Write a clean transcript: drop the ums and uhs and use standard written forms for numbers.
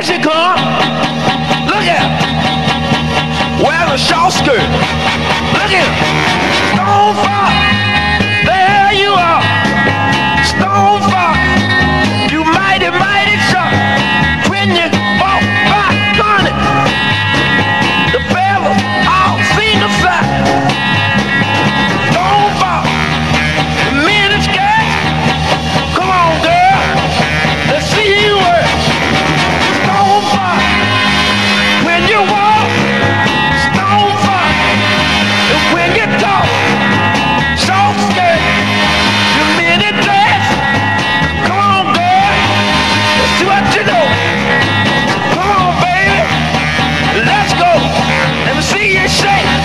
There she come. Look at her. Wearing a short skirt. Look at her. Stone Fox. There you are. Stone Fox. You mighty, mighty sharp. When you walk by, Connie, the fellas all seen the fact. Stone Fox. The men is scared. Come on, girl. Let's see you work. Stone Fox. When you walk, Stone Fox. And when you talk, short skirt. The mini dress. Come on, girl. Let's see what you know. Come on, baby. Let's go. Let me see you shake.